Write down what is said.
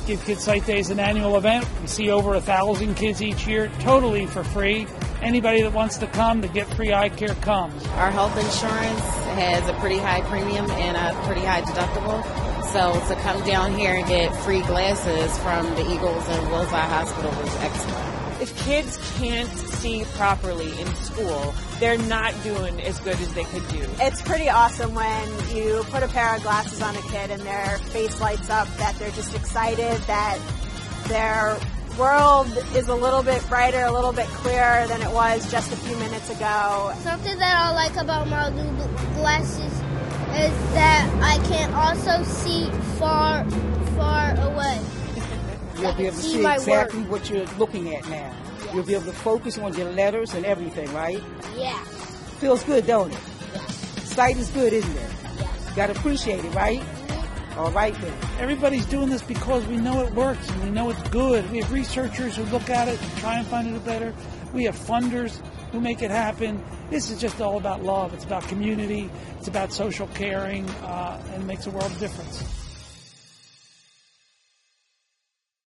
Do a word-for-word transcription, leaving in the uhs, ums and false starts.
Give Kids Sight Day is an annual event. We see over a thousand kids each year, totally for free. Anybody that wants to come to get free eye care comes. Our health insurance has a pretty high premium and a pretty high deductible. So to come down here and get free glasses from the Eagles and Wills Eye Hospital was excellent. If kids can't see properly in school, they're not doing as good as they could do. It's pretty awesome when you put a pair of glasses on a kid and their face lights up, that they're just excited, that their world is a little bit brighter, a little bit clearer than it was just a few minutes ago. Something that I like about my new glasses is that I can also see far, far away. You'll be able to see exactly what you're looking at now. Yes. You'll be able to focus on your letters and everything, right? Yeah. Feels good, don't it? Yes. Sight is good, isn't it? Yes. You gotta appreciate it, right? All right then. Everybody's doing this because we know it works and we know it's good. We have researchers who look at it and try and find it better. We have funders who make it happen. This is just all about love. It's about community. It's about social caring, uh, and makes a world of difference.